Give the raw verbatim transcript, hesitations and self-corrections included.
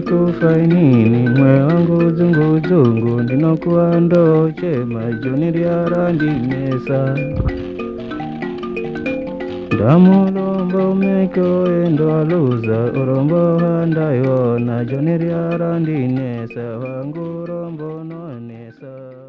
kufainini mwe wangu zungu zungu ndinokuwa ndo chema joni lyarandinesa ndamulombo meko endo aluza urombo handayona joni lyarandinesa wangu rombo nonesa.